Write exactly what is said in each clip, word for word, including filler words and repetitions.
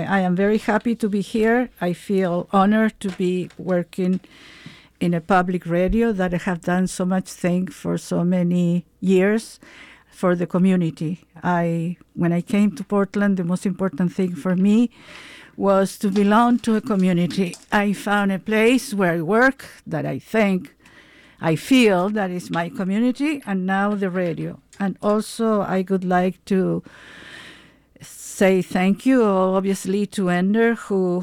I am very happy to be here. I feel honored to be working in a public radio that I have done so much thing for so many years for the community. I, when I came to Portland, the most important thing for me was to belong to a community. I found a place where I work that I think, I feel that is my community, and now the radio. And also I would like to say thank you, obviously, to Ender, who,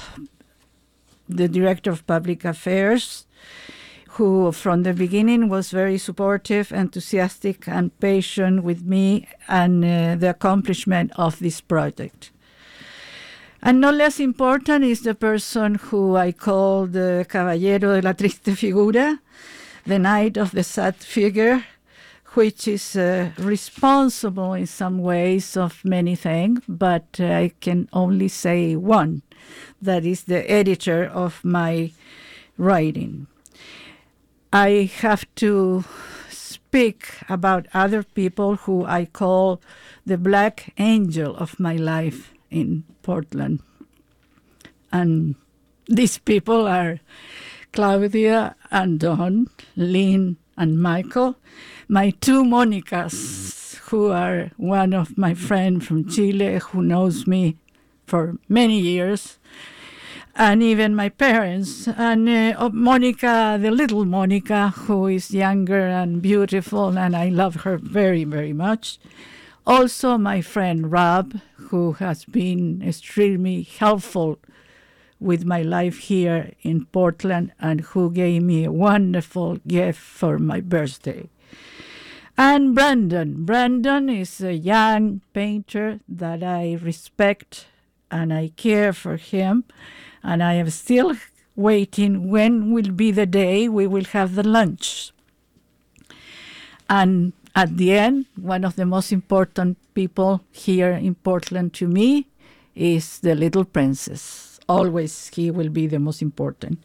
the Director of Public Affairs, who from the beginning was very supportive, enthusiastic, and patient with me and uh, the accomplishment of this project. And no less important is the person who I call the Caballero de la Triste Figura, the Knight of the Sad Figure, which is uh, responsible in some ways of many things, but uh, I can only say one, that is the editor of my writing. I have to speak about other people who I call the black angel of my life in Portland. And these people are Claudia and Don, Lynn and Michael, my two Monicas, who are one of my friends from Chile who knows me for many years, and even my parents, and uh, Monica, the little Monica, who is younger and beautiful, and I love her very, very much. Also my friend Rob, who has been extremely helpful with my life here in Portland and who gave me a wonderful gift for my birthday. And Brandon. Brandon is a young painter that I respect and I care for him. And I am still waiting when will be the day we will have the lunch. And at the end, one of the most important people here in Portland to me is the little princess. Always he will be the most important.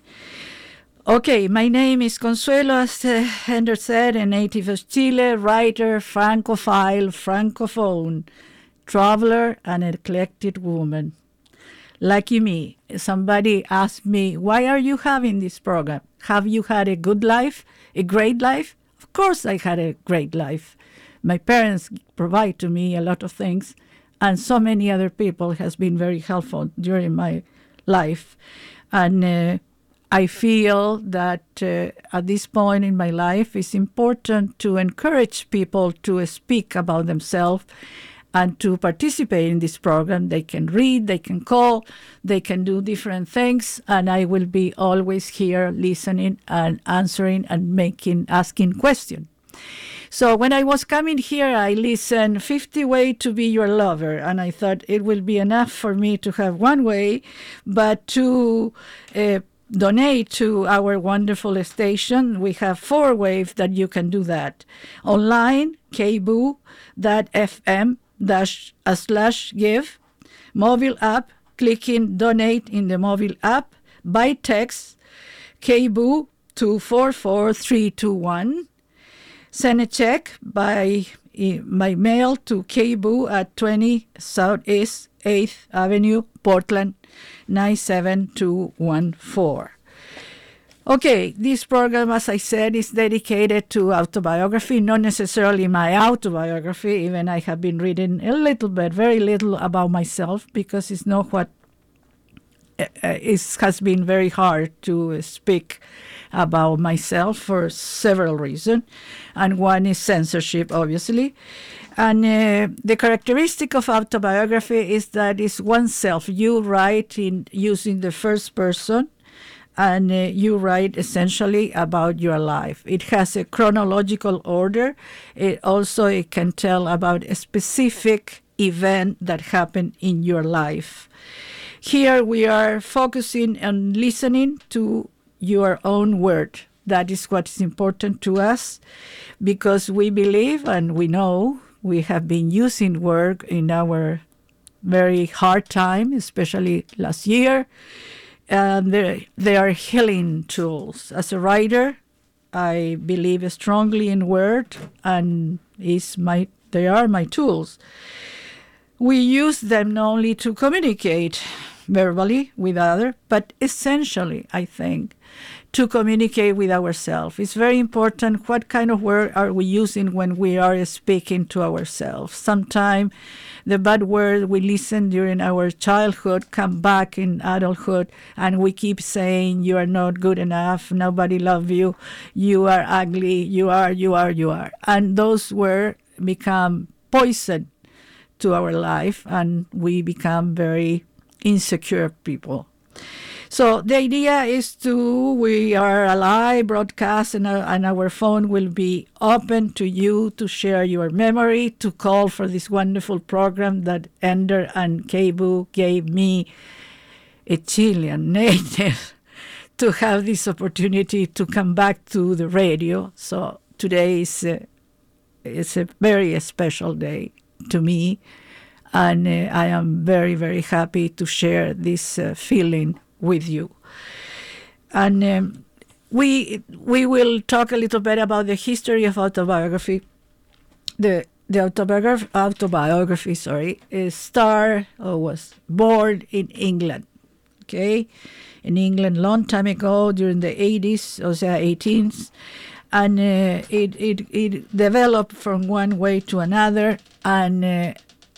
Okay, my name is Consuelo, as uh, Ender said, a native of Chile, writer, francophile, francophone, traveler, and an eclectic woman. Lucky me, somebody asked me, why are you having this program? Have you had a good life, a great life? Of course I had a great life. My parents provide to me a lot of things, and so many other people has been very helpful during my life. And uh, I feel that uh, at this point in my life, it's important to encourage people to speak about themselves and to participate in this program. They can read, they can call, they can do different things, and I will be always here listening and answering and making, asking questions. So when I was coming here, I listened fifty ways to be your lover, and I thought it will be enough for me to have one way, but to uh, donate to our wonderful station, we have four ways that you can do that. Online, k b o dot f m dash slash give, mobile app, clicking donate in the mobile app, by text, K B O two four four three two one, send a check by my mail to K B O at twenty Southeast eighth Avenue, Portland, nine seven two one four. Okay, this program, as I said, is dedicated to autobiography, not necessarily my autobiography. Even I have been reading a little bit, very little about myself, because it's not what uh, it has been very hard to speak about myself for several reasons. And one is censorship, obviously. And uh, the characteristic of autobiography is that it's oneself. You write in using the first person, and uh, you write essentially about your life. It has a chronological order. It also it can tell about a specific event that happened in your life. Here we are focusing on listening to your own word. That is what is important to us, because we believe and we know we have been using word in our very hard time, especially last year. And they, they are healing tools. As a writer, I believe strongly in word, and is my they are my tools. we use them not only to communicate verbally with others, but essentially, I think, to communicate with ourselves. It's very important what kind of word are we using when we are speaking to ourselves. Sometimes the bad words we listen during our childhood come back in adulthood, and we keep saying, you are not good enough, nobody loves you, you are ugly, you are, you are, you are. And those words become poison to our life, and we become very insecure people. So the idea is to, we are a live broadcast, and, uh, and our phone will be open to you to share your memory, to call for this wonderful program that Ender and Kebu gave me, a Chilean native, to have this opportunity to come back to the radio. So today is a, it's a very special day to me, and uh, I am very, very happy to share this uh, feeling with you. And um, we we will talk a little bit about the history of autobiography. The the autobiography, autobiography sorry, is star or was born in England, okay, in England long time ago during the eighties or the eighteens, and uh, it, it it developed from one way to another, and uh,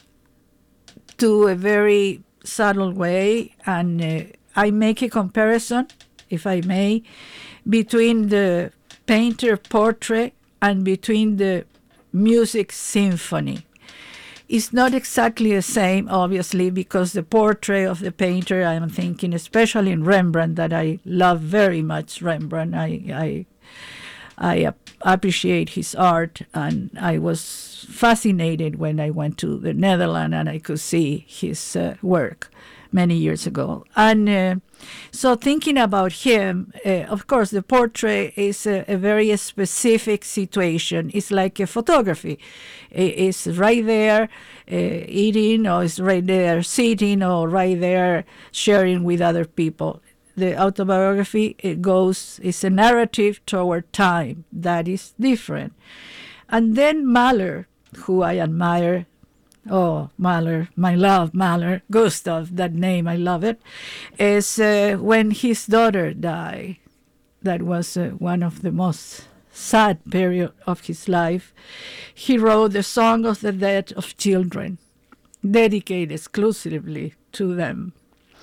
to a very subtle way, and uh, I make a comparison, if I may, between the painter portrait and between the music symphony. It's not exactly the same, obviously, because the portrait of the painter, I'm thinking especially in Rembrandt, that I love very much Rembrandt. I, I, I ap- appreciate his art, and I was fascinated when I went to the Netherlands and I could see his uh, work many years ago. And uh, so thinking about him, uh, of course, the portrait is a, a very specific situation. It's like a photography. It's right there uh, eating, or it's right there sitting, or right there sharing with other people. The autobiography, it goes, it's a narrative toward time that is different. And then Mahler, who I admire, oh, Mahler, my love, Mahler, Gustav, that name, I love it, is uh, when his daughter died. That was uh, one of the most sad period of his life. He wrote the Song of the Dead of Children, dedicated exclusively to them.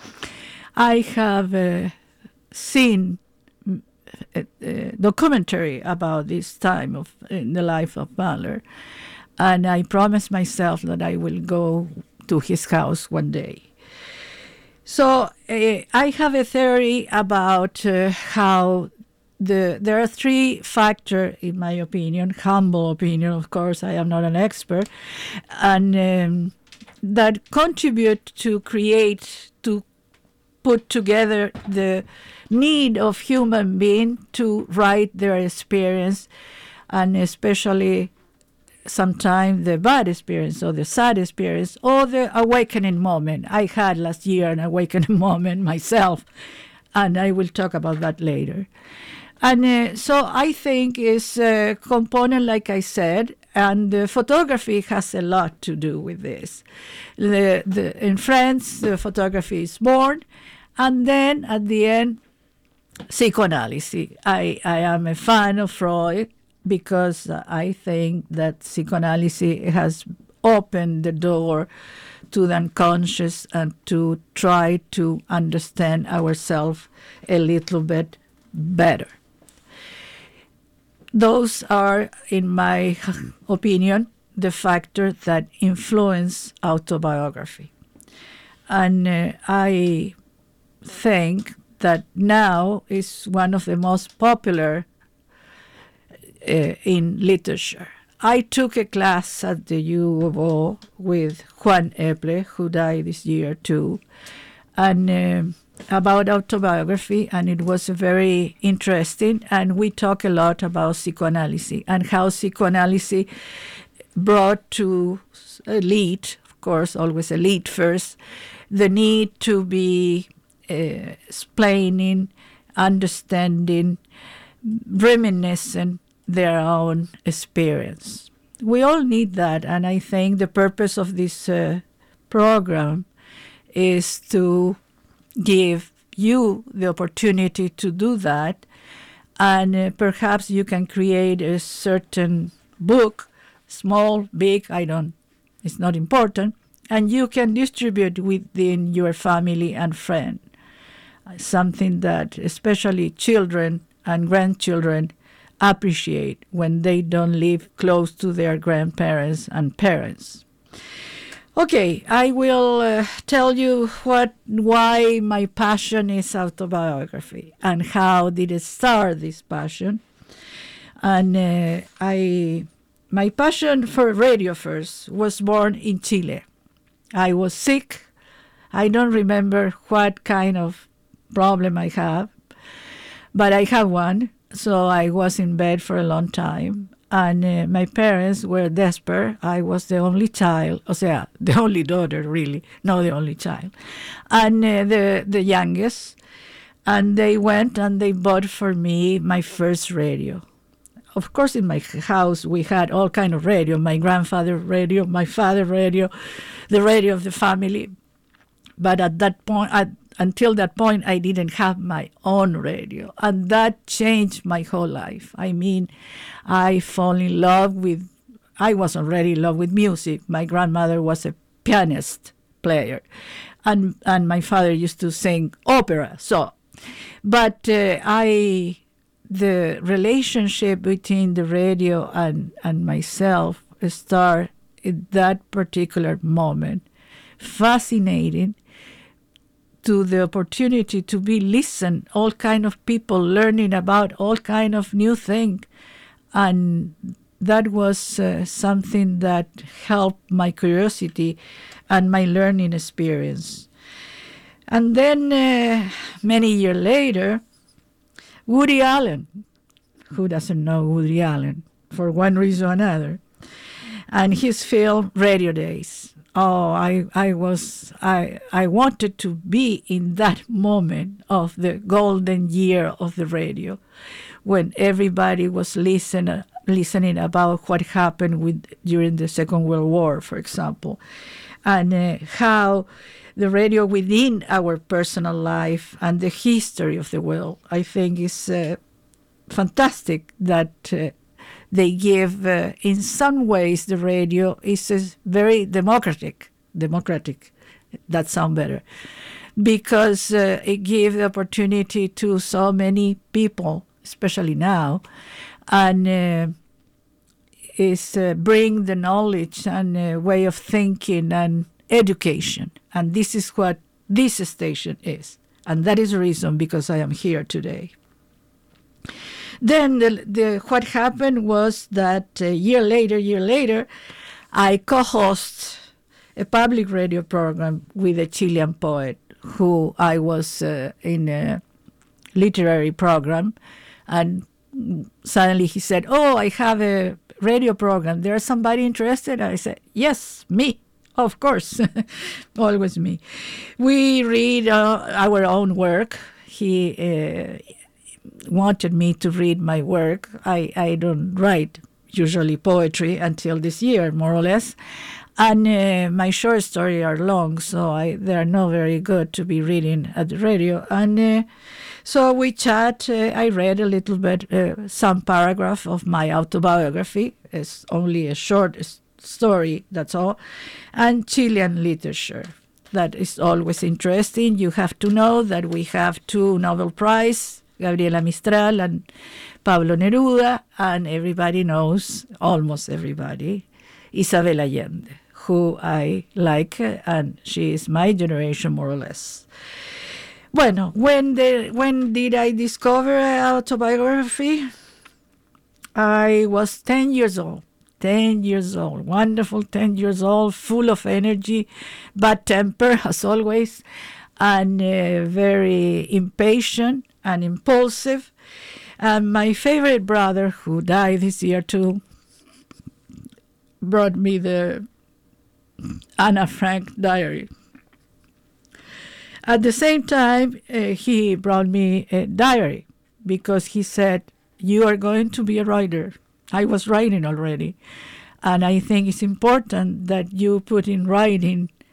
I have uh, seen a, a documentary about this time of in the life of Mahler, and I promised myself that I will go to his house one day. So uh, I have a theory about uh, how the there are three factors, in my opinion, humble opinion, of course, I am not an expert, and um, that contribute to create, to put together the need of human being to write their experience, and especially sometimes the bad experience or the sad experience or the awakening moment. I had last year an awakening moment myself, and I will talk about that later. And uh, so I think it's a component, like I said, and uh, photography has a lot to do with this. The, the, in France, the photography is born, and then at the end, psychoanalysis. I, I am a fan of Freud because I think that psychoanalysis has opened the door to the unconscious and to try to understand ourselves a little bit better. Those are, in my opinion, the factors that influence autobiography. And uh, I think that now is one of the most popular uh, in literature. I took a class at the U of O with Juan Eple, who died this year too, and uh, about autobiography, and it was very interesting. And we talk a lot about psychoanalysis and how psychoanalysis brought to elite, of course, always elite first, the need to be uh, explaining, understanding, reminiscing their own experience. We all need that, and I think the purpose of this uh, program is to give you the opportunity to do that, and uh, perhaps you can create a certain book, small, big, I don't, it's not important, and you can distribute within your family and friend. Something that especially children and grandchildren appreciate when they don't live close to their grandparents and parents. Okay, I will uh, tell you what, why my passion is autobiography and how did it start, this passion. And uh, I, my passion for radio first was born in Chile. I was sick. I don't remember what kind of problem I have, but I have one. So I was in bed for a long time, and uh, my parents were desperate. I was the only child, o sea, the only daughter, really, not the only child, and uh, the the youngest. And they went and they bought for me my first radio. Of course, in my house we had all kind of radio. My grandfather radio, my father radio, the radio of the family. But at that point, at Until that point, I didn't have my own radio, and that changed my whole life. I mean, I fell in love with, I was already in love with music. My grandmother was a pianist player, and and my father used to sing opera. So, but uh, I, the relationship between the radio and, and myself started at that particular moment. Fascinating. To the opportunity to be listened, all kind of people learning about all kind of new thing, and that was uh, something that helped my curiosity and my learning experience. And then uh, many years later, Woody Allen, who doesn't know Woody Allen for one reason or another, and his film Radio Days. Oh, I, I was, I, I wanted to be in that moment of the golden year of the radio, when everybody was listen, listening about what happened with during the Second World War, for example, and uh, how the radio within our personal life and the history of the world, I think is uh, fantastic that uh, they give, uh, in some ways, the radio is uh, very democratic. Democratic, that sounds better. Because uh, it gives the opportunity to so many people, especially now, and uh, is uh, bring the knowledge and uh, way of thinking and education. And this is what this station is. And that is the reason because I am here today. Then the, the, what happened was that a year later, year later, I co-host a public radio program with a Chilean poet who I was uh, in a literary program. And suddenly he said, oh, I have a radio program. There's somebody interested? I said, yes, me. Of course, always me. We read uh, our own work. He uh, wanted me to read my work. I, I don't write usually poetry until this year, more or less. And uh, my short stories are long, so I, they are not very good to be reading at the radio. And uh, so we chat. Uh, I read a little bit, uh, some paragraph of my autobiography. It's only a short story, that's all. And Chilean literature. That is always interesting. You have to know that we have two Nobel Prize, Gabriela Mistral and Pablo Neruda, and everybody knows, almost everybody, Isabel Allende, who I like, and she is my generation, more or less. Bueno, when, the, when did I discover autobiography? I was ten years old. ten years old, wonderful ten years old, full of energy, bad temper, as always, and uh, very impatient and impulsive. And my favorite brother, who died this year too, brought me the Anna Frank diary. At the same time, uh, he brought me a diary because he said, you are going to be a writer. I was writing already. And I think it's important that you put in writing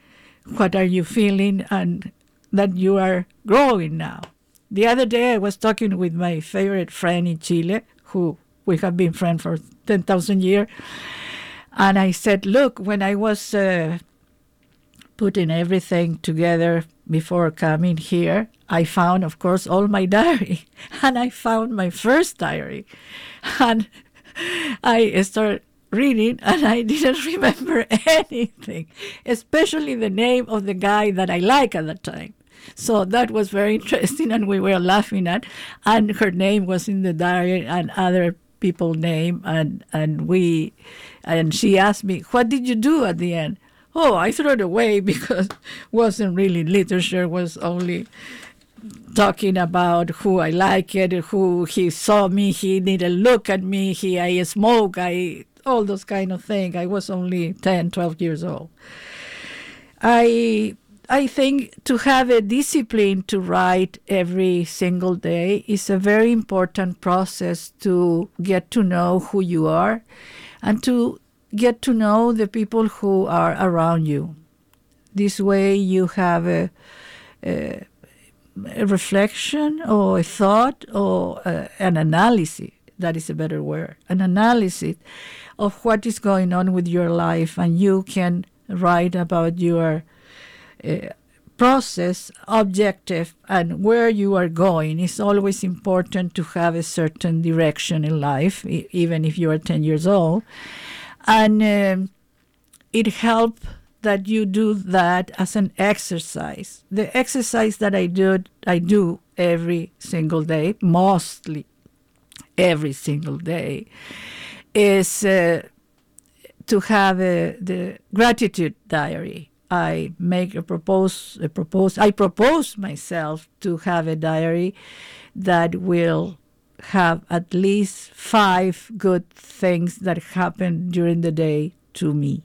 what are you feeling, and that you are growing now. The other day I was talking with my favorite friend in Chile, who we have been friends for ten thousand years, and I said, look, when I was uh, putting everything together before coming here, I found, of course, all my diary, and I found my first diary, and I started reading, and I didn't remember anything, especially the name of the guy that I liked at the time. So that was very interesting, and we were laughing at, and her name was in the diary, and other people's name, and, and we, and she asked me, what did you do at the end? Oh, I threw it away because it wasn't really literature, it was only talking about who I liked, who he saw me, he didn't look at me, he I smoke, I all those kind of things. I was only ten, twelve years old. I I think to have a discipline to write every single day is a very important process to get to know who you are and to get to know the people who are around you. This way you have a, a, a reflection or a thought or a, an analysis. That is a better word. An analysis of what is going on with your life, and you can write about your uh, process, objective, and where you are going. It's always important to have a certain direction in life, e- even if you are ten years old. And um, it helps that you do that as an exercise. The exercise that I do, I do every single day, mostly every single day, is uh, to have a, the gratitude diary. I make a propose, a propose, I propose myself to have a diary that will have at least five good things that happen during the day to me.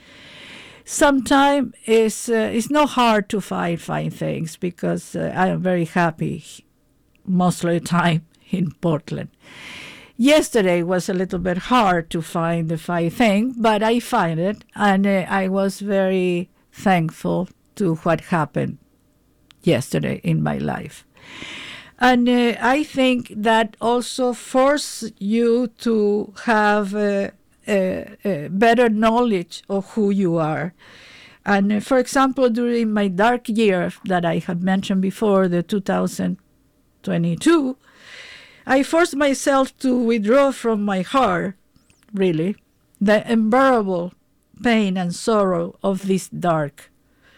Sometimes it's, uh, it's not hard to find fine things because uh, I am very happy most of the time in Portland. Yesterday was a little bit hard to find the fine thing, but I find it, and uh, I was very thankful to what happened yesterday in my life. And uh, I think that also forces you to have a, a, a better knowledge of who you are. And uh, for example, during my dark year that I have mentioned before, the two thousand twenty-two, I forced myself to withdraw from my heart, really, the unbearable pain and sorrow of these dark,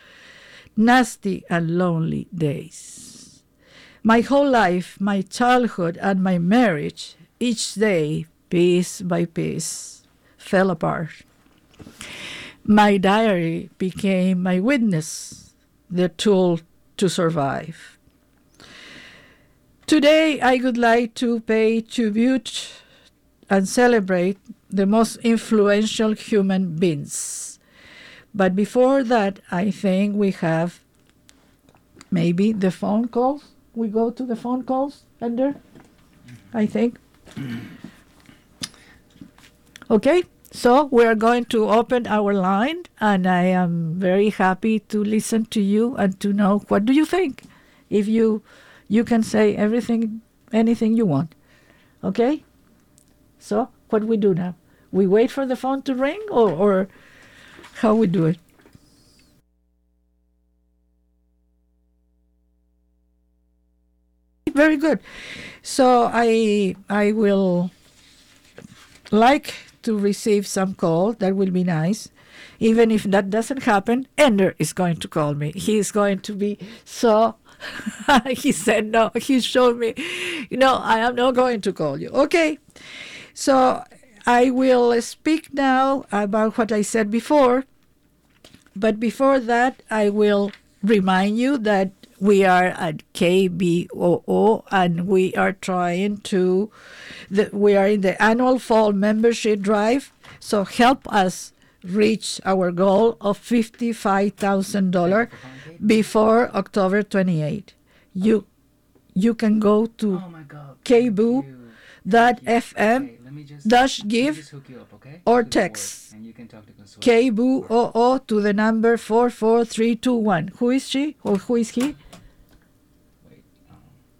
nasty and lonely days. My whole life, my childhood, and my marriage, each day, piece by piece, fell apart. My diary became my witness, the tool to survive. Today, I would like to pay tribute and celebrate the most influential human beings. But before that, I think we have maybe the phone calls. We go to the phone calls, Ender, I think. Okay, so we are going to open our line, and I am very happy to listen to you and to know what do you think. If you you can say everything, anything you want. Okay? So what we do now? We wait for the phone to ring, or, or how we do it? Very good. So I I will like to receive some call. That will be nice. Even if that doesn't happen, Ender is going to call me. He is going to be so... he said no. He showed me, you know, I am not going to call you. Okay. So I will speak now about what I said before. But before that, I will remind you that we are at K B O O, and we are trying to, the, we are in the annual fall membership drive. So help us reach our goal of fifty-five thousand dollars before October twenty-eighth. You you can go to Oh my God, K B O dot Yeah, fm okay, let me just, dash let me give just hook you up, okay? or To the text board, and you can talk to Consuelo. K B O O to the number four four three two one. Who is she or who is he? Wait, um,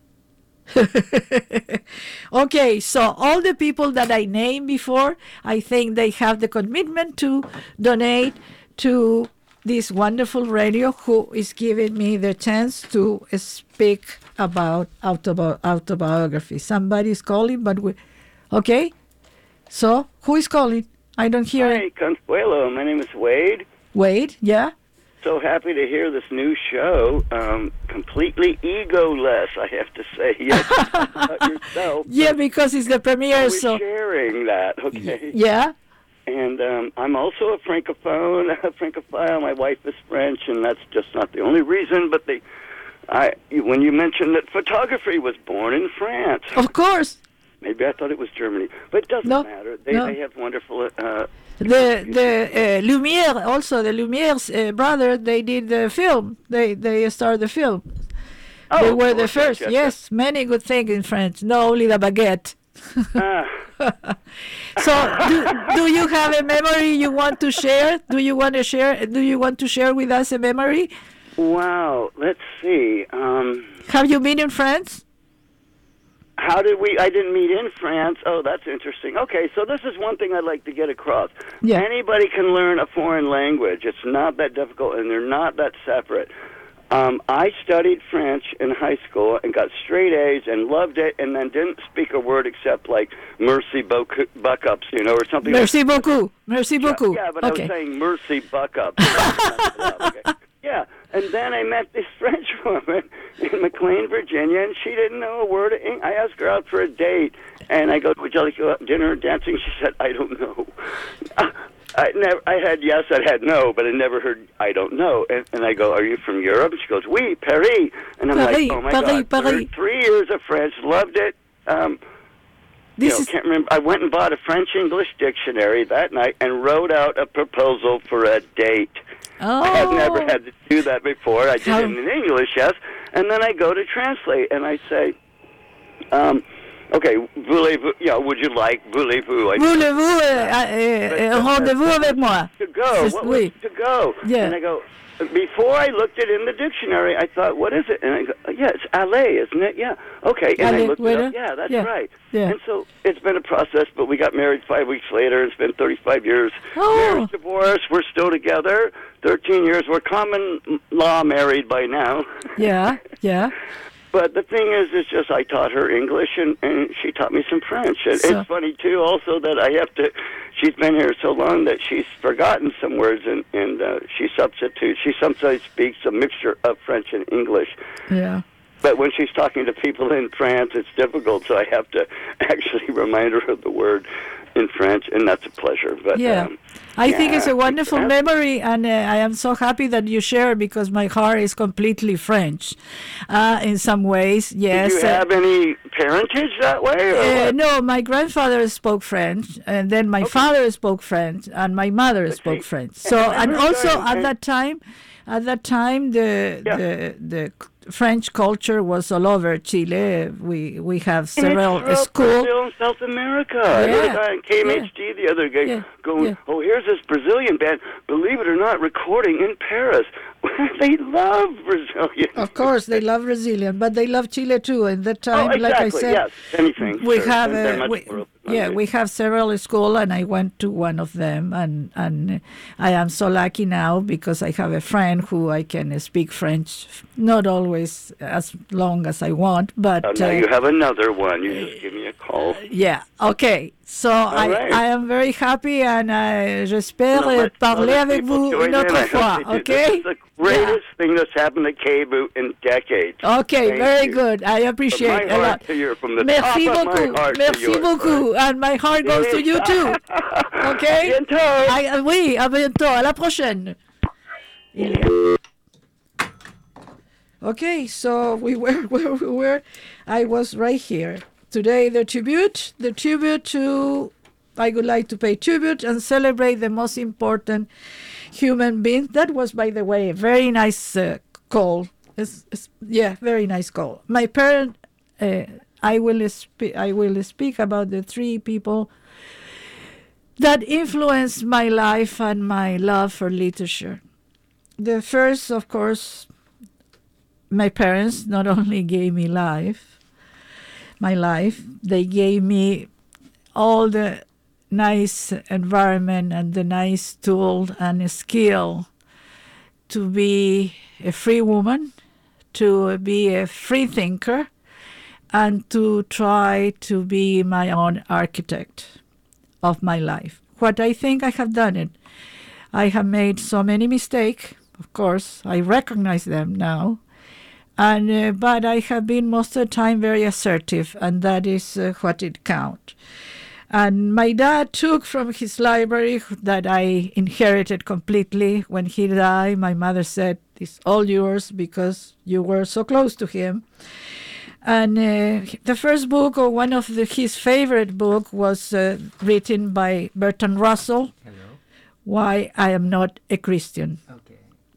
Okay, so all the people that I named before, I think they have the commitment to donate to this wonderful radio who is giving me the chance to speak about autobi- autobiography. Somebody's calling, but we. Okay, so who is calling? I don't hear Hi, it. Consuelo. My name is Wade. Wait, yeah? So happy to hear this new show. Um, completely egoless, I have to say. Yes, about yourself. Yeah, because it's the premiere, Always so. sharing that, okay? Yeah? And um, I'm also a francophone, a francophile. My wife is French, and that's just not the only reason. But they, I, when you mentioned that photography was born in France, Of course. maybe I thought it was Germany, but it doesn't No, matter. They no. they have wonderful. Uh, The the uh, Lumiere also the Lumiere's uh, brother they did the film they they started the film oh, they of were the course, first yes, yes many good things in France, not only the baguette. Ah. So do, do you have a memory you want to share? Do you want to share? Do you want to share with us a memory? Wow. Let's see. Um, Have you been in France? How did we? I didn't meet in France. Oh, that's interesting. Okay, so this is one thing I'd like to get across. Yeah. Anybody can learn a foreign language. It's not that difficult, and they're not that separate. Um, I studied French in high school and got straight A's and loved it, and then didn't speak a word except like merci beaucoup, buck-ups, you know, or something. Merci like beaucoup. Merci beaucoup. Yeah, but Okay. I was saying mercy buck-ups. Okay. Yeah, and then I met this French woman in McLean, Virginia, and she didn't know a word of English. I asked her out for a date, and I go, would you like to go out to dinner or dancing? She said, I don't know. I never. I had yes, I had no, but I never heard I don't know. And, and I go, are you from Europe? And she goes, oui, Paris. And I'm Paris, like, oh, my Paris, God. Paris. Learned three years of French, loved it. Um, you This know, is can't remember. I went and bought a French-English dictionary that night and wrote out a proposal for a date. oh. I had never had to do that before. I did How- it in English, yes. And then I go to translate, and I say, um, okay, voulez-vous, you know, would you like, voulez-vous? I Voulez-vous euh, euh, euh, rendez-vous avec moi? to go. C'est- What oui. was to go? Yeah. And I go, before I looked it in the dictionary, I thought, what is it? And I go, yeah, it's aller, isn't it? Yeah. Okay. And Aller, I looked it waiter? up. Yeah, that's Yeah. right. Yeah. And so it's been a process, but we got married five weeks later. It's been thirty-five years. Oh. Marriage, divorce. We're still together. thirteen years. We're common law married by now. Yeah, yeah. But the thing is, it's just I taught her English, and, and she taught me some French. And So- it's funny, too, also, that I have to, she's been here so long that she's forgotten some words, and, and uh, she substitutes. She sometimes speaks a mixture of French and English. Yeah. But when she's talking to people in France, it's difficult, so I have to actually remind her of the word in French, and that's a pleasure. But Yeah. um, I think it's a yeah, wonderful yeah. memory, and uh, I am so happy that you share because my heart is completely French uh, in some ways. Yes. do you uh, have any parentage that way? Or Uh, what? no, my grandfather spoke French, and then my father spoke French, and my mother spoke see. French. So, And and I'm also sorry, at and- that time, at that time, the Yeah. the the French culture was all over Chile. We we have several And it's schools. throughout Brazil and South America. I heard a guy on K M H D the other day Yeah. going, Yeah. oh, here's this Brazilian band, believe it or not, recording in Paris. They love Brazilian. Of course, they love Brazilian, but they love Chile too. And that time, oh, like I exactly, said, yes, anything. we sure. have They're uh, much we, more open-minded. yeah we have several schools, and I went to one of them, and and I am so lucky now because I have a friend who I can speak French, not always as long as I want, but Oh, now uh, you have another one. You just give me a call. yeah, okay. So I, right. I am very happy, and uh, j'espère No, euh, let parler other avec people vous join une in. autre I hope fois, they do. okay? This is the greatest thing that's happened to K B O in decades. Okay, Thank very you. good. I appreciate From my a heart lot. to your, from the Merci top beaucoup. of my heart Merci to yours. beaucoup. And my heart goes to you too. Okay? Bientôt. I, uh, oui, à bientôt. À la prochaine. Il est- Okay, so we were where we were. I was right here. Today, the tribute, the tribute to, I would like to pay tribute and celebrate the most important human being. That was, by the way, a very nice uh, call. It's, it's, yeah, very nice call. My parent, uh, I will spe- I will speak about the three people that influenced my life and my love for literature. The first, of course, my parents not only gave me life, my life, they gave me all the nice environment and the nice tool and skill to be a free woman, to be a free thinker, and to try to be my own architect of my life. What I think I have done it. I have made so many mistakes, of course, I recognize them now, and uh, but I have been most of the time very assertive, and that is uh, what it counts. And my dad took from his library that I inherited completely. When he died, my mother said, "It's all yours because you were so close to him." And uh, the first book, or one of the, his favorite book, was uh, written by Bertrand Russell, Hello. Why I Am Not a Christian. Okay.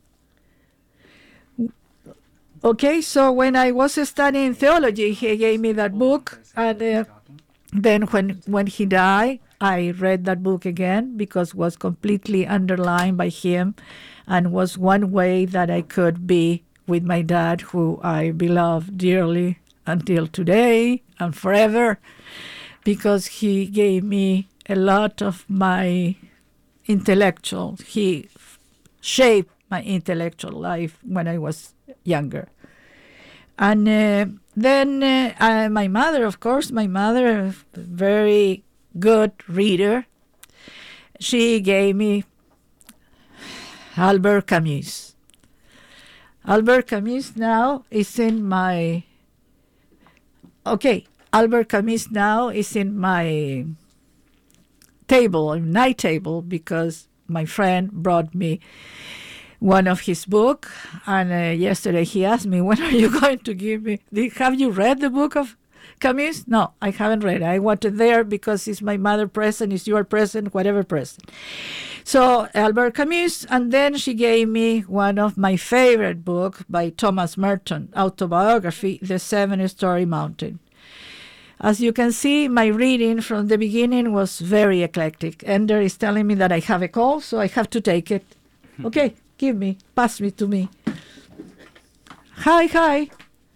Okay, so when I was studying theology, he gave me that book, and uh, then when when he died, I read that book again because it was completely underlined by him, and was one way that I could be with my dad, who I beloved dearly until today and forever, because he gave me a lot of my intellectual, he shaped my intellectual life when I was younger. And uh, then uh, uh, my mother, of course, my mother, a very good reader, she gave me Albert Camus. Albert Camus now is in my, okay, Albert Camus now is in my table, night table, because my friend brought me one of his book, and uh, yesterday he asked me, when are you going to give me, Did, have you read the book of Camus? No, I haven't read it. I want it there because it's my mother present, it's your present, whatever present. So Albert Camus, and then she gave me one of my favorite books by Thomas Merton, autobiography, The Seven-Storey Mountain. As you can see, my reading from the beginning was very eclectic. Ender is telling me that I have a cold, so I have to take it. Okay, give me, pass me to me. Hi, hi.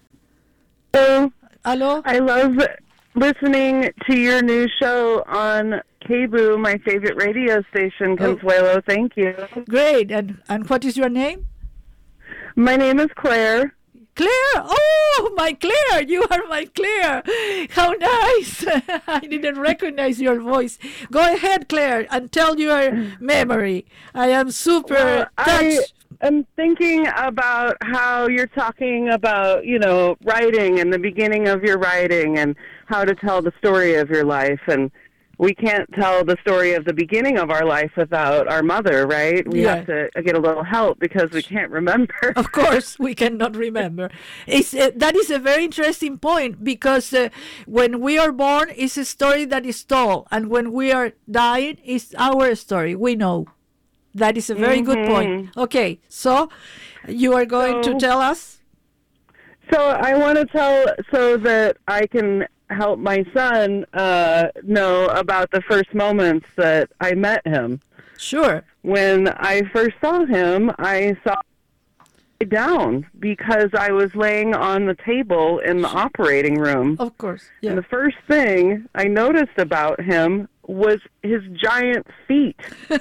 Hello. Hello? I love listening to your new show on K B U, my favorite radio station, Consuelo. Thank you. Great. And and what is your name? My name is Claire. Claire. Oh, my Claire. You are my Claire. How nice. I didn't recognize your voice. Go ahead, Claire, and tell your memory. I am super Well, touched. I am thinking about how you're talking about, you know, writing and the beginning of your writing and how to tell the story of your life. And we can't tell the story of the beginning of our life without our mother, right? We Yeah. have to get a little help because we can't remember. Of course, we cannot remember. It's, uh, that is a very interesting point, because uh, when we are born, it's a story that is told. And when we are dying, it's our story. We know. That is a very good point. Okay, so you are going So- to tell us? So I want to tell so that I can help my son uh, know about the first moments that I met him. Sure. When I first saw him, I saw him down because I was laying on the table in the operating room. Of course. Yeah. And the first thing I noticed about him was his giant feet.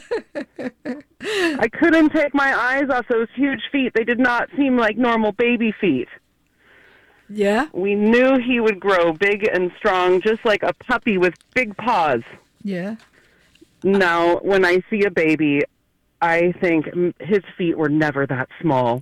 I couldn't take my eyes off those huge feet. They did not seem like normal baby feet. Yeah. We knew he would grow big and strong, just like a puppy with big paws. Yeah. Now, when I see a baby, I think mm, his feet were never that small.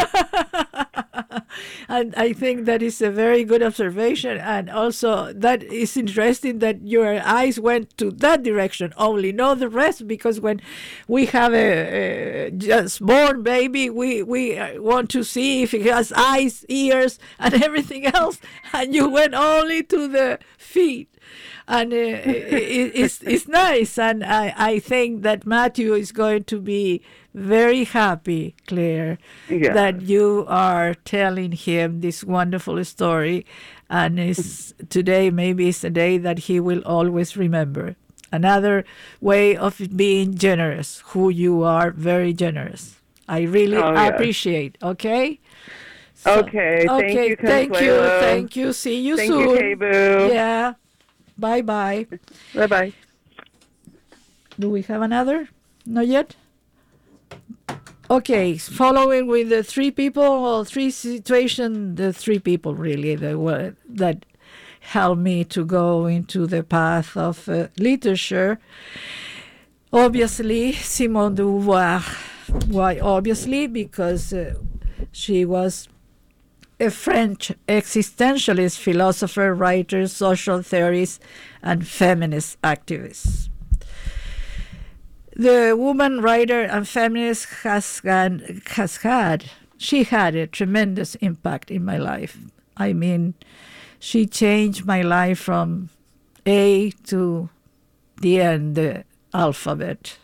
And I think that is a very good observation. And also, that is interesting that your eyes went to that direction only, not the rest, because when we have a, a just born baby, we, we uh, want to see if he has eyes, ears, and everything else. And you went only to the feet. And uh, it, it's it's nice, and I, I think that Matthew is going to be very happy, Claire, Yeah. that you are telling him this wonderful story, and it's, today maybe it's a day that he will always remember. Another way of being generous, who you are, very generous. I really Oh, yes. appreciate. Okay. So- Okay, thank okay, you, thank you, Consuelo. thank you. See you Thank soon. you, K-Boo. Yeah. Bye bye. Bye-bye. Do we have another? Not yet? Okay, following with the three people or three situation, the three people really that were, that helped me to go into the path of uh, literature. Obviously, Simone de Beauvoir. Why obviously? Because uh, she was a French existentialist philosopher, writer, social theorist, and feminist activist. The woman writer and feminist has, had- has had, she had a tremendous impact in my life. I mean, she changed my life from A to the end, the alphabet.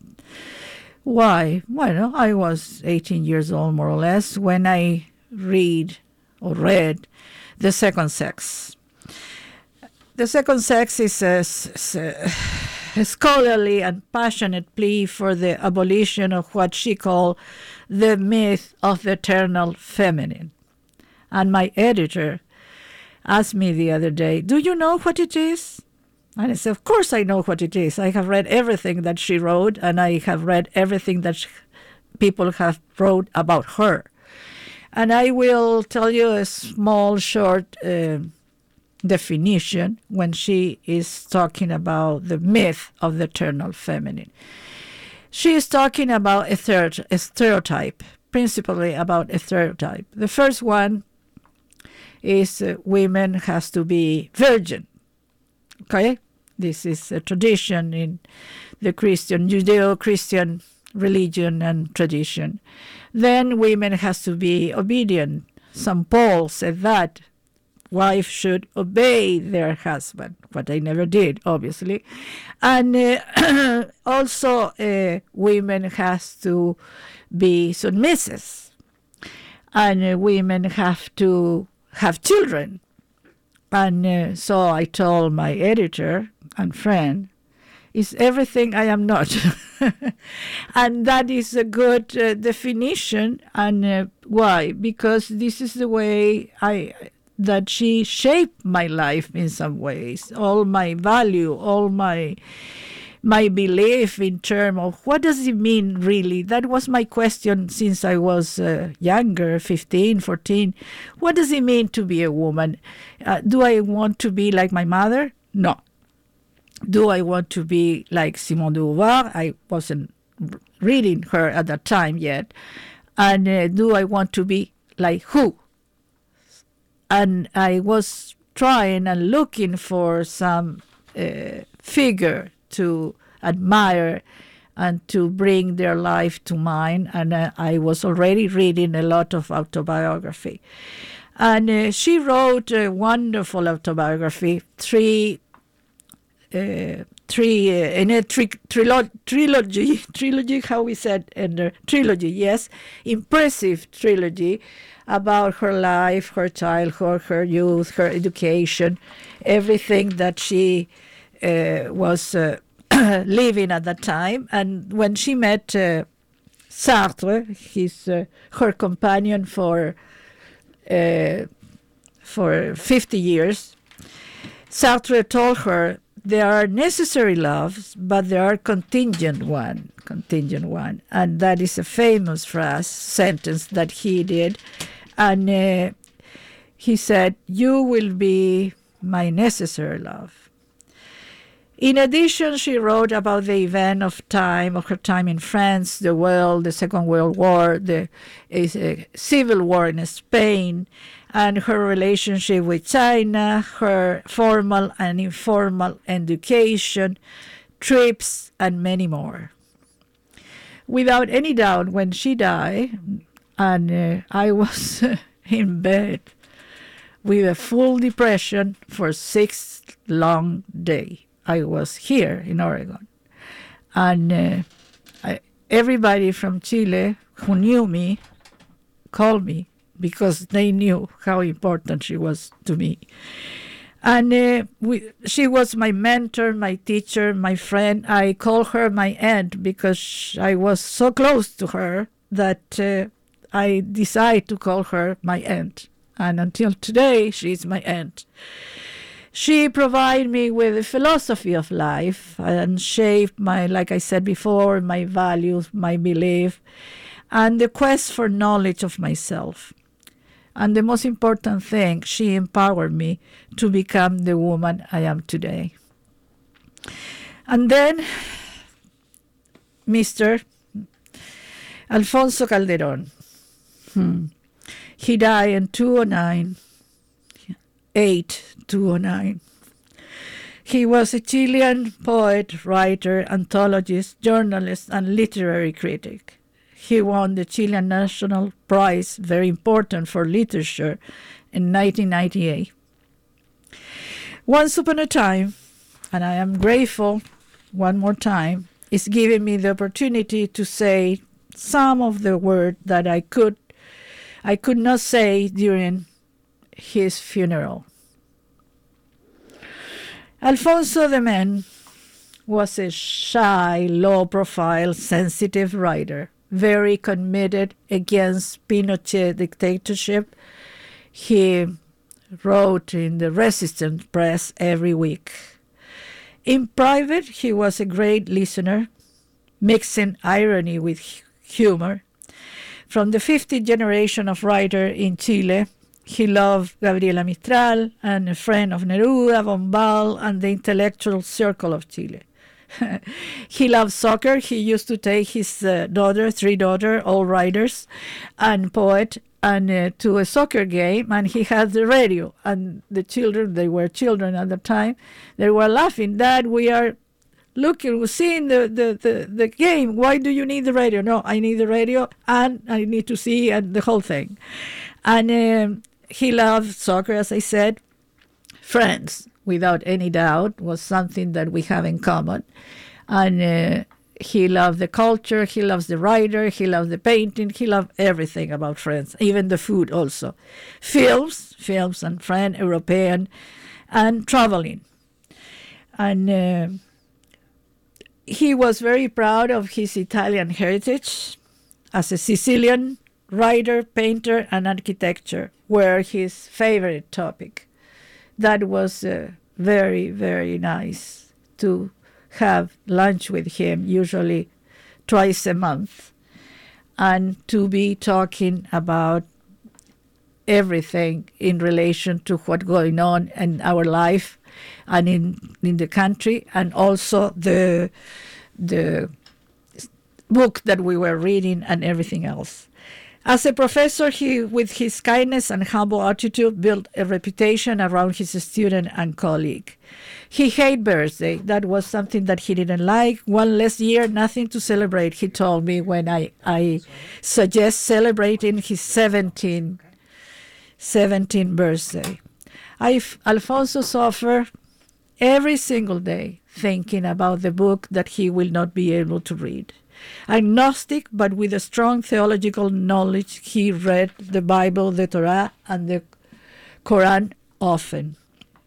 Why? Well, I was eighteen years old, more or less, when I read or read The Second Sex. The Second Sex is a, s- a- a scholarly and passionate plea for the abolition of what she called the myth of the eternal feminine. And my editor asked me the other day, do you know what it is? And I said, of course I know what it is. I have read everything that she wrote, and I have read everything that she, people have wrote about her. And I will tell you a small, short uh, definition when she is talking about the myth of the eternal feminine. She is talking about a, third, a stereotype, principally about a stereotype. The first one is uh, women has to be virgin. Okay? This is a tradition in the Christian, Judeo-Christian religion and tradition. Then women has to be obedient. Saint Paul said that wife should obey their husband, what I never did, obviously. And uh, also uh, women has to be submissive. And uh, women have to have children. And uh, so I told my editor and friend, is everything I am not. And that is a good uh, definition. And uh, why? Because this is the way I that she shaped my life in some ways. All my value, all my my belief in terms of what does it mean really. That was my question since I was uh, younger, fifteen, fourteen. What does it mean to be a woman? Uh, do I want to be like my mother? No. Do I want to be like Simone de Beauvoir? I wasn't reading her at that time yet. And uh, do I want to be like who? And I was trying and looking for some uh, figure to admire and to bring their life to mine. And uh, I was already reading a lot of autobiography. And uh, she wrote a wonderful autobiography, three Uh, three uh, in a tri- trilo- trilogy, trilogy, how we said in the trilogy, yes, impressive trilogy about her life, her childhood, her youth, her education, everything that she uh, was uh, living at that time. And when she met uh, Sartre, his uh, her companion for uh, for fifty years, Sartre told her, there are necessary loves, but there are contingent one, contingent one. And that is a famous phrase, sentence that he did. And uh, he said, you will be my necessary love. In addition, she wrote about the event of time, of her time in France, the world, the Second World War, the uh, civil war in Spain, and her relationship with China, her formal and informal education, trips, and many more. Without any doubt, when she died, and uh, I was in bed, with a full depression for six long days. I was here in Oregon. And uh, I, everybody from Chile who knew me called me because they knew how important she was to me. And uh, we, she was my mentor, my teacher, my friend. I call her my aunt because I was so close to her that uh, I decided to call her my aunt. And until today, she's my aunt. She provided me with a philosophy of life and shaped my, like I said before, my values, my belief, and the quest for knowledge of myself. And the most important thing, she empowered me to become the woman I am today. And then, Mister Alfonso Calderón. Hmm. He died in two thousand nine, eight two thousand nine. He was a Chilean poet, writer, anthologist, journalist, and literary critic. He won the Chilean National Prize, very important for literature, in nineteen ninety-eight. Once upon a time, and I am grateful one more time, is giving me the opportunity to say some of the words that I could I could not say during his funeral. Alfonso the Man was a shy, low-profile, sensitive writer, very committed against Pinochet dictatorship. He wrote in the Resistance Press every week. In private, he was a great listener, mixing irony with humor. From the fifth generation of writer in Chile, he loved Gabriela Mistral and a friend of Neruda, Bombal, and the intellectual circle of Chile. He loved soccer. He used to take his uh, daughter, three daughters, all writers and poet, and uh, to a soccer game, and he had the radio. And the children, they were children at the time, they were laughing, Dad, we are looking, seeing the, the, the, the game. Why do you need the radio? No, I need the radio, and I need to see and the whole thing. And um, he loved soccer, as I said. Friends, without any doubt, was something that we have in common. And uh, he loved the culture, he loves the writer, he loves the painting, he loved everything about France, even the food also. Films, films and French, European, and traveling. And uh, he was very proud of his Italian heritage. As a Sicilian, writer, painter, and architecture were his favorite topic. That was uh, very, very nice to have lunch with him, usually twice a month, and to be talking about everything in relation to what's going on in our life and in, in the country, and also the the book that we were reading and everything else. As a professor, he, with his kindness and humble attitude, built a reputation around his student and colleague. He hated birthday. That was something that he didn't like. One less year, nothing to celebrate, he told me when I, I suggest celebrating his seventeenth, seventeenth birthday. I, Alfonso suffered every single day thinking about the book that he will not be able to read. Agnostic, but with a strong theological knowledge, he read the Bible, the Torah, and the Quran often.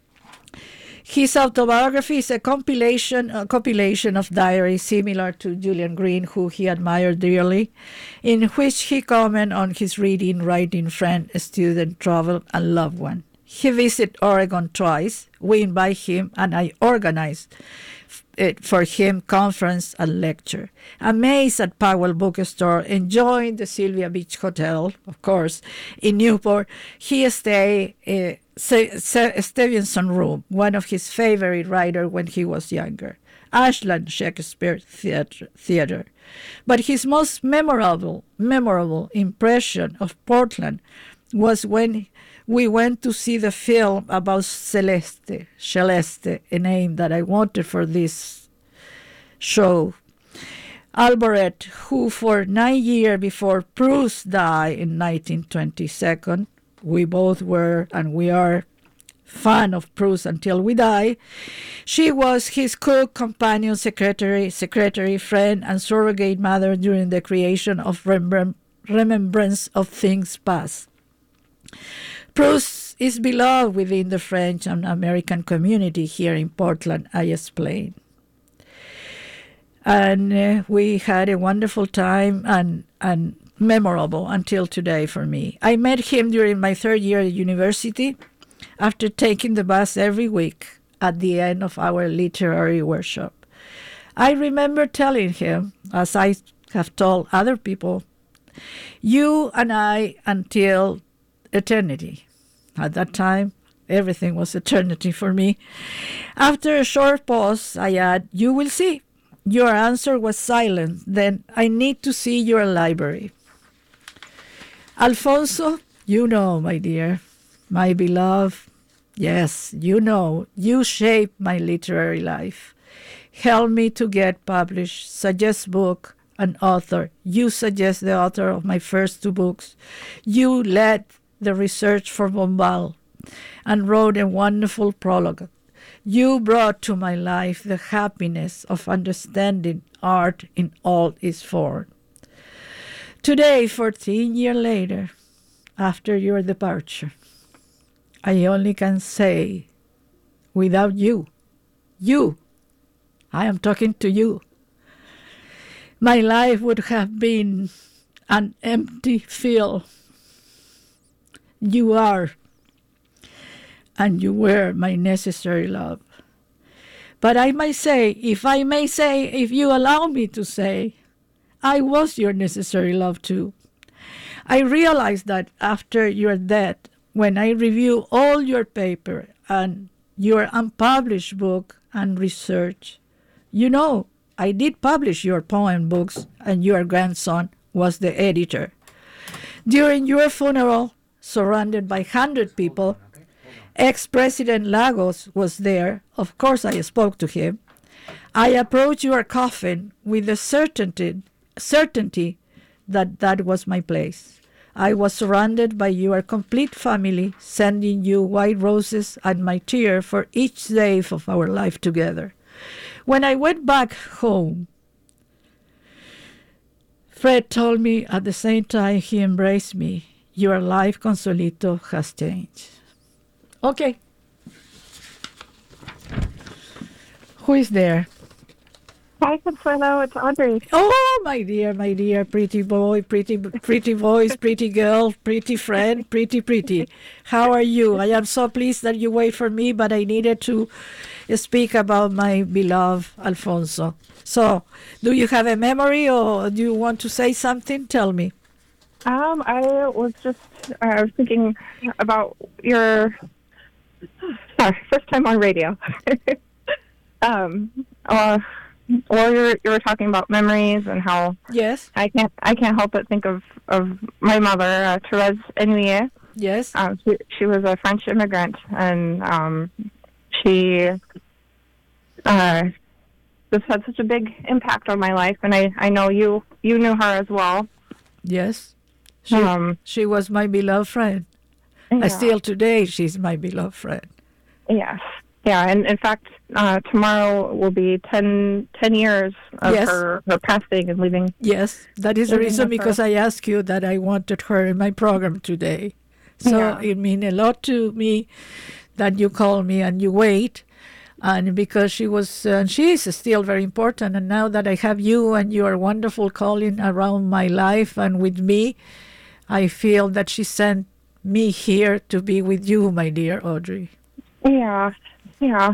His autobiography is a compilation, a compilation of diaries similar to Julian Green, who he admired dearly, in which he commented on his reading, writing, friend, student, travel, and loved one. He visited Oregon twice. We invite him, and I organized it for him conference and lecture. Amazed at Powell Bookstore, enjoying the Sylvia Beach Hotel, of course, in Newport, he stayed in uh, Stevenson Room, one of his favorite writers when he was younger, Ashland Shakespeare Theater. Theater. But his most memorable, memorable impression of Portland was when we went to see the film about Celeste, Celeste, a name that I wanted for this show. Alboret, who for nine years before Proust died in nineteen twenty-two, we both were and we are fan of Proust until we die. She was his cook, companion, secretary, secretary, friend, and surrogate mother during the creation of Rembrandt, Remembrance of Things Past. Proust is beloved within the French and American community here in Portland, I explained. And uh, we had a wonderful time and, and memorable until today for me. I met him during my third year at university after taking the bus every week at the end of our literary workshop. I remember telling him, as I have told other people, you and I until eternity. At that time, everything was eternity for me. After a short pause, I add, you will see. Your answer was silent. Then I need to see your library. Alfonso, you know, my dear, my beloved, yes, you know, you shaped my literary life. Help me to get published, suggest book, an author. You suggest the author of my first two books. You led the research for Bombal and wrote a wonderful prologue. You brought to my life the happiness of understanding art in all its form. Today, fourteen years later, after your departure, I only can say, without you, you, I am talking to you, my life would have been an empty field. You are, and you were my necessary love. But I may say, if I may say, if you allow me to say, I was your necessary love too. I realized that after your death, when I review all your paper and your unpublished book and research, you know, I did publish your poem books and your grandson was the editor. During your funeral, surrounded by one hundred people, ex-President Lagos was there. Of course, I spoke to him. I approached your coffin with the certainty, certainty that that was my place. I was surrounded by your complete family, sending you white roses and my tear for each day of our life together. When I went back home, Fred told me at the same time he embraced me, your life, Consuelito, has changed. Okay. Who is there? Hi, Consuelo. It's Audrey. Oh, my dear, my dear, pretty boy, pretty, pretty voice, pretty girl, pretty friend, pretty, pretty. How are you? I am so pleased that you wait for me, but I needed to speak about my beloved Alfonso. So, do you have a memory or do you want to say something? Tell me. Um, I was just I was thinking about your sorry, first time on radio. um, uh, or you you were talking about memories and how yes I can't I can't help but think of, of my mother, uh, Therese Ennuyé. Yes. Um, she, she was a French immigrant, and um, she uh, just had such a big impact on my life. And I, I know you you knew her as well. Yes. She, um, she was my beloved friend. yeah. Uh, still today, she's my beloved friend. Yes. Yeah, and in fact, uh, tomorrow will be ten, ten years of yes. her, her passing and leaving. Yes, that is the reason because I asked you that I wanted her in my program today. So yeah. it means a lot to me that you call me and you wait. And because she was, uh, she is still very important. And now that I have you and your wonderful calling around my life and with me, I feel that she sent me here to be with you, my dear Audrey. Yeah, yeah.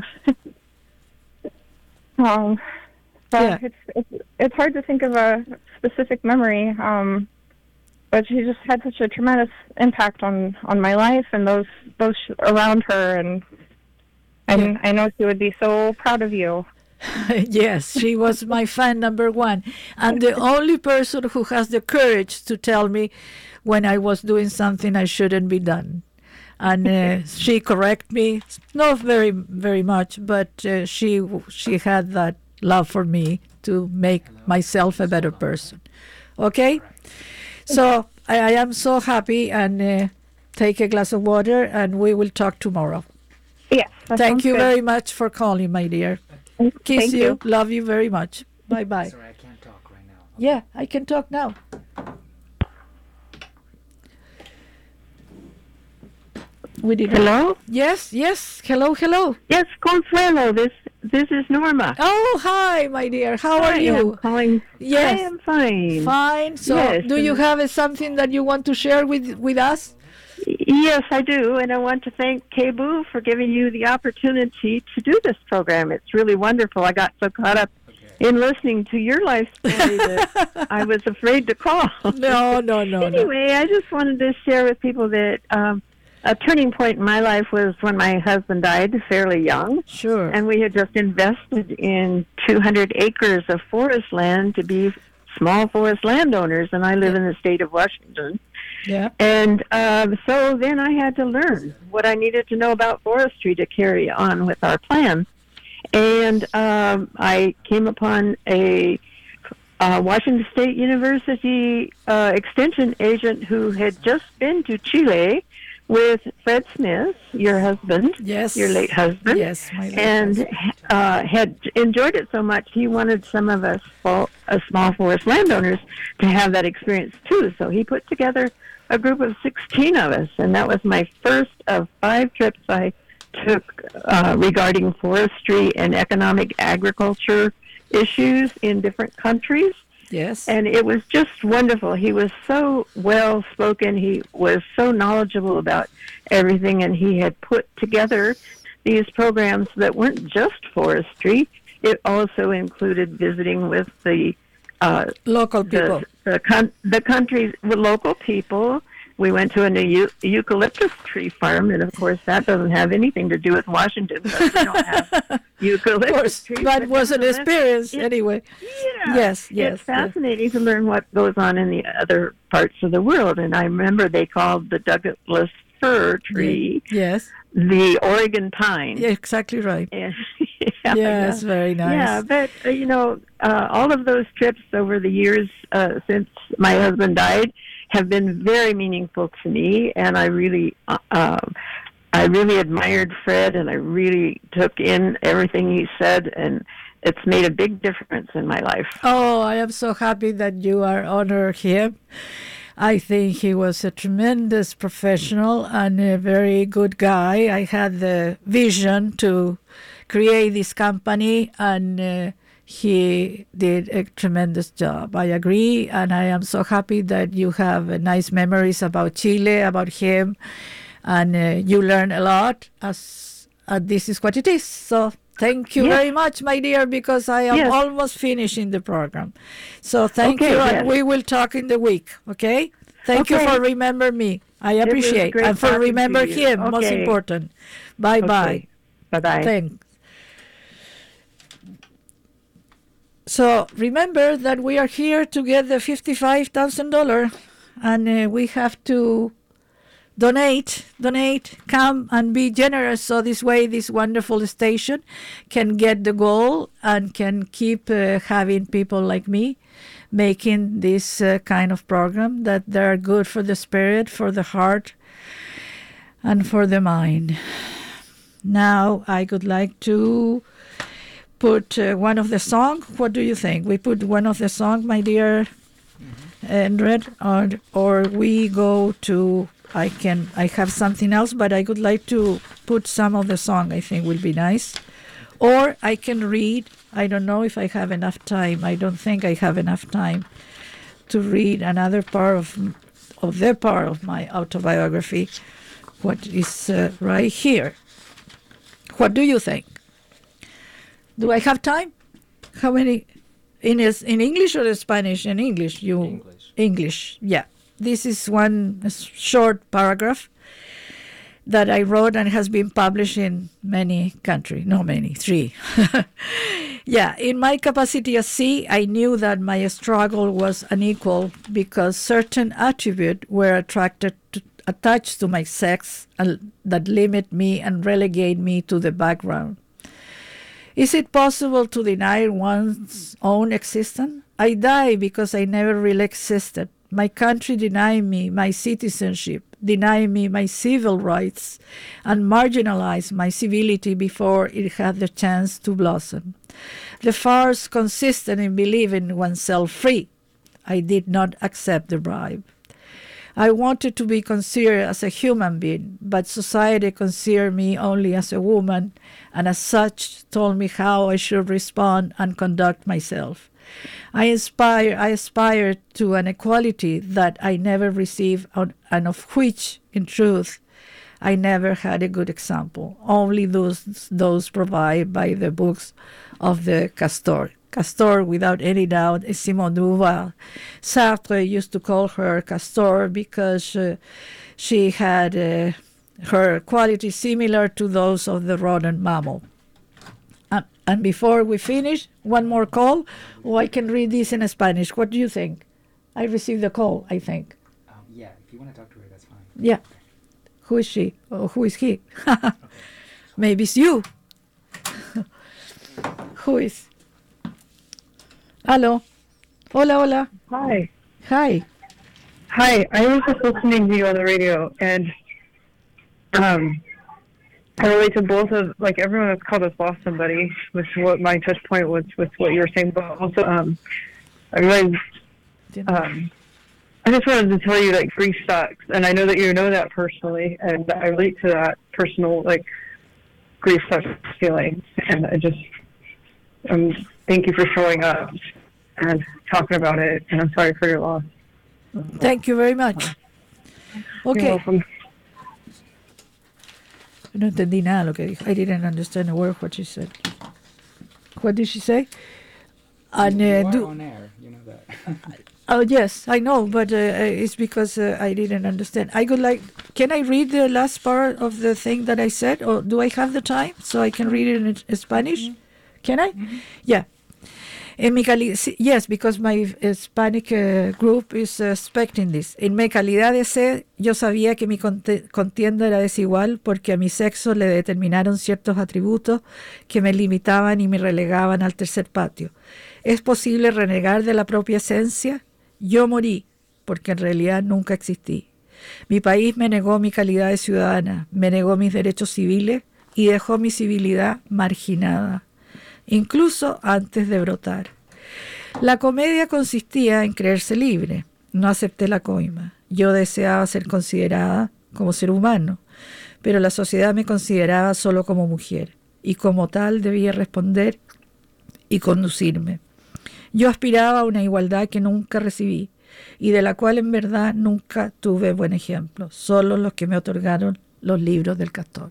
um, so yeah. It's, it's it's hard to think of a specific memory, um, but she just had such a tremendous impact on, on my life and those those around her, and and yeah. I know she would be so proud of you. Yes, she was my fan number one, and the only person who has the courage to tell me when I was doing something I shouldn't be done. And uh, she correct me, not very, very much, but uh, she she had that love for me to make myself a better person. Okay, so I, I am so happy, and uh, take a glass of water, and we will talk tomorrow. Yes. that Thank sounds you good. very much for calling, my dear. Kiss Thank you. you. Love you very much. Bye bye. Sorry, I can't talk right now. Yeah, I can talk now. We did. Hello? Yes, yes. Hello, hello. Yes, Consuelo. This this is Norma. Oh, hi, my dear. How are Hi, you? I'm calling. Yes. I am fine. Fine. So, Yes, do you and- have uh, something that you want to share with with us? Yes, I do, and I want to thank Kebu for giving you the opportunity to do this program. It's really wonderful. I got so caught up Okay. in listening to your life story that I was afraid to call. No, no, no, no. Anyway, I just wanted to share with people that um, a turning point in my life was when my husband died fairly young. Sure. And we had just invested in two hundred acres of forest land to be small forest landowners, and I live in the state of Washington. Yeah. And um, so then I had to learn what I needed to know about forestry to carry on with our plan. And um, I came upon a uh, Washington State University uh, extension agent who had just been to Chile with Fred Smith, your husband, Yes. your late husband, Yes, my late and husband. uh, had enjoyed it so much he wanted some of us fo- uh, small forest landowners to have that experience too. So he put together a group of sixteen of us, and that was my first of five trips I took uh, regarding forestry and economic agriculture issues in different countries. Yes. And it was just wonderful. He was so well spoken. He was so knowledgeable about everything, and he had put together these programs that weren't just forestry. It also included visiting with the uh, Local people. the the, con- the country's with local people. We went to an eu- eucalyptus tree farm, and of course that doesn't have anything to do with Washington because we don't have eucalyptus Of course, trees. that was an nevertheless, experience it- anyway. Yeah. Yes, yes, It's fascinating to learn what goes on in the other parts of the world. And I remember they called the Douglas fir tree Yes. the Oregon pine. Yeah, exactly right. And, yeah, Yes, yeah. very nice. Yeah, but, uh, you know, uh, all of those trips over the years uh, since my husband died have been very meaningful to me, and I really, uh, uh, I really admired Fred, and I really took in everything he said, and it's made a big difference in my life. Oh, I am so happy that you are honored him. I think he was a tremendous professional and a very good guy. I had the vision to create this company, and uh, he did a tremendous job. I agree, and I am so happy that you have uh, nice memories about Chile, about him, and uh, you learn a lot, as uh, this is what it is. So thank you Yes. very much, my dear, because I am Yes. almost finishing the program. So thank Okay, you, yes. and we will talk in the week, okay? Thank you Okay. for remember me. I was appreciate, great and for talking to remember you. him, most Okay. important. Bye-bye. Okay. Bye-bye. Thanks. So remember that we are here to get the fifty-five thousand dollars, and uh, we have to donate, donate, come and be generous. So this way, this wonderful station can get the goal and can keep uh, having people like me making this uh, kind of program that they are good for the spirit, for the heart, and for the mind. Now I would like to put uh, one of the song. What do you think? We put one of the song, my dear Andred, or or we go to. I can. I have something else, but I would like to put some of the song. I think will be nice. Or I can read. I don't know if I have enough time. I don't think I have enough time to read another part of of the part of my autobiography. What is uh, right here? What do you think? Do I have time? How many? In is in English or Spanish? In English, you English. English. Yeah. This is one s- short paragraph that I wrote and has been published in many countries. No, many, three. Yeah. In my capacity as C, I knew that my struggle was unequal because certain attributes were attracted to, attached to my sex and that limit me and relegate me to the background. Is it possible to deny one's own existence? I die because I never really existed. My country denied me my citizenship. deny me my civil rights, and marginalize my civility before it had the chance to blossom. The farce consisted in believing oneself free. I did not accept the bribe. I wanted to be considered as a human being, but society considered me only as a woman, and as such told me how I should respond and conduct myself. I aspire, I aspired to an equality that I never received, and of which, in truth, I never had a good example. Only those those provided by the books of the Castor. Castor, without any doubt, is Simone de Beauvoir. Sartre used to call her Castor because uh, she had uh, her qualities similar to those of the rodent mammal. Uh, and before we finish, one more call, or I can read this in Spanish. What do you think? I received a call, I think. Um, yeah, if you want to talk to her, that's fine. Yeah. Who is she? Or who is he? Maybe it's you. Who is? Hello. Hola, hola. Hi. Hi. Hi. I was just listening to you on the radio, and um, I relate to both of, like, everyone that's called us lost somebody, with what my touch point was with what you were saying, but also, um, I realized, um, I just wanted to tell you that grief sucks, and I know that you know that personally, and I relate to that personal, like, grief sucks feeling, and I just, um, thank you for showing up and talking about it, and I'm sorry for your loss. Thank you very much. You're Okay. welcome. No entendí nada lo que dijo. I didn't understand a word what she said. What did she say? And, You uh, are do, on air, you know that. oh, yes, I know, but uh, it's because uh, I didn't understand. I would like, can I read the last part of the thing that I said? Or do I have the time so I can read it in in Spanish? Can I? Yeah. En mi cali- sí, yes, because my Hispanic uh, group is uh, expecting this. En mi calidad de ser, yo sabía que mi conte- contienda era desigual porque a mi sexo le determinaron ciertos atributos que me limitaban y me relegaban al tercer patio. ¿Es posible renegar de la propia esencia? Yo morí, porque en realidad nunca existí. Mi país me negó mi calidad de ciudadana, me negó mis derechos civiles y dejó mi civilidad marginada, incluso antes de brotar. La comedia consistía en creerse libre. No acepté la coima. Yo deseaba ser considerada como ser humano, pero la sociedad me consideraba solo como mujer, y como tal debía responder y conducirme. Yo aspiraba a una igualdad que nunca recibí, y de la cual en verdad nunca tuve buen ejemplo, solo los que me otorgaron los libros del Castor.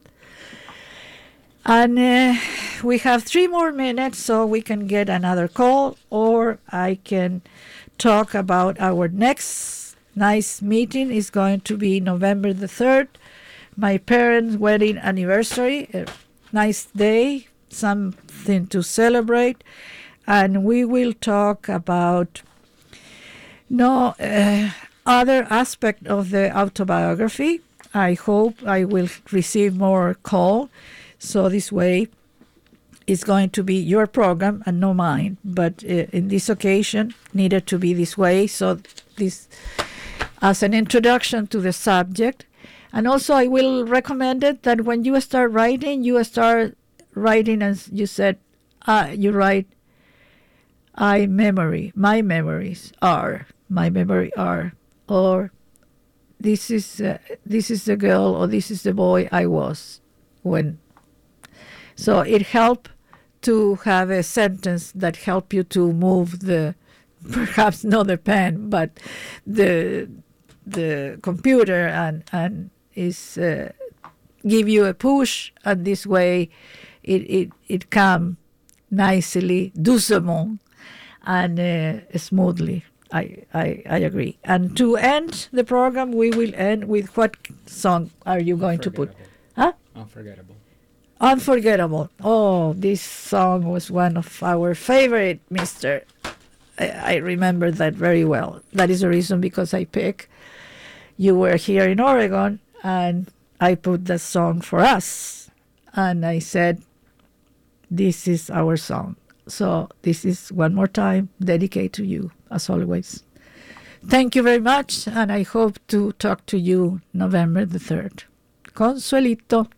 And uh, we have three more minutes, so we can get another call, or I can talk about our next nice meeting. Is going to be November the third, my parents' wedding anniversary. A nice day, something to celebrate, and we will talk about no uh, other aspect of the autobiography. I hope I will receive more call. So this way, it's going to be your program and no mine. But uh, in this occasion, needed to be this way. So this, as an introduction to the subject, and also I will recommend it that when you start writing, you start writing as you said. Uh, you write, I memory, my memories are, my memory are, or this is uh, this is the girl or this is the boy I was when. So it helped to have a sentence that help you to move the, perhaps not the pen, but the the computer and and is uh, give you a push, and this way it it it come nicely, doucement, and uh, smoothly. I, I I agree. And to end the program, we will end with what song are you going to put? Huh? Unforgettable. Unforgettable. Oh, this song was one of our favorite, Mister I, I remember that very well. That is the reason because I picked. You were here in Oregon, and I put the song for us. And I said, this is our song. So this is one more time dedicated to you, as always. Thank you very much, and I hope to talk to you November the third. Consuelito.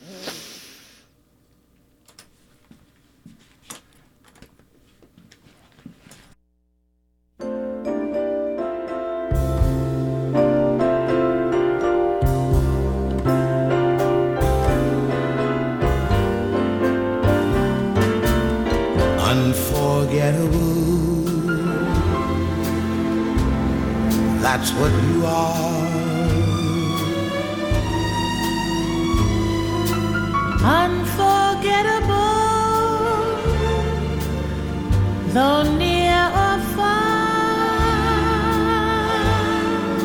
Unforgettable, that's what you are. Unforgettable, though near or far.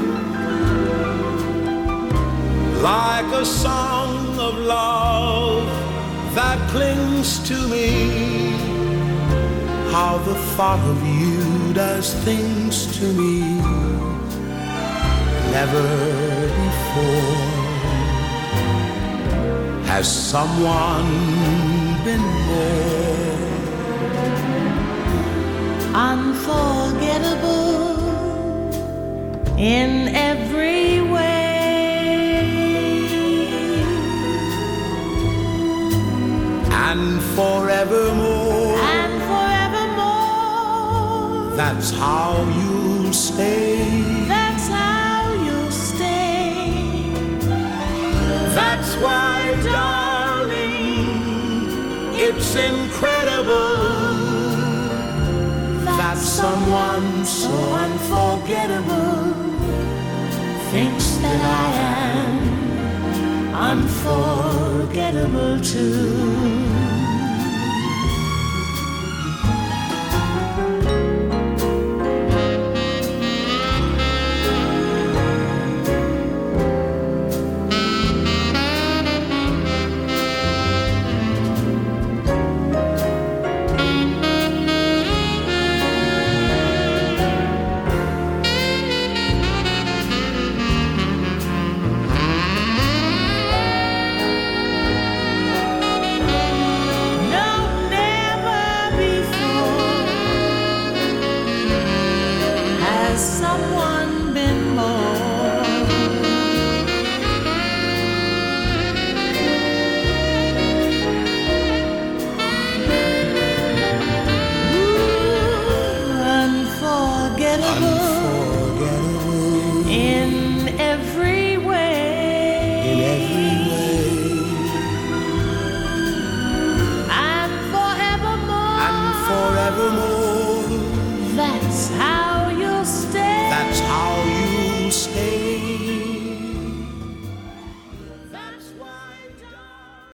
Like a song of love that clings to me. How the thought of you does things to me never before. Has someone been more unforgettable in every way, and forevermore, and forevermore, that's how you'll stay, that's how you'll stay. That's why, darling, it's incredible that someone so unforgettable thinks that I am unforgettable too. unforgettable.